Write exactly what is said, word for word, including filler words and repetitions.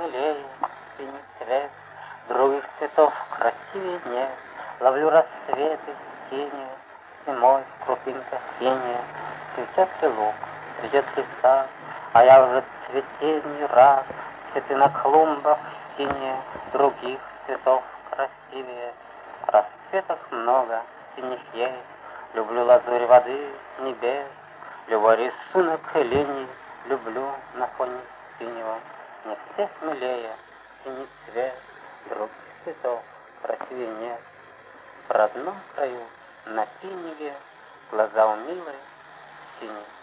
милее синий цвет, других цветов красивее нет. Ловлю рассветы синие, зимой в крупинках синие. Цветет ли лук, цветет ли сад, а я уже цветенью рад. Цветы на клумбах синие, других цветов красивее. Расцветок много, синих есть, люблю лазурь воды, небес. Любой рисунок линий люблю на фоне синего. Мне всех милее синий цвет, других цветов красивее нет. В родном краю, на синеве, глаза у милой синие.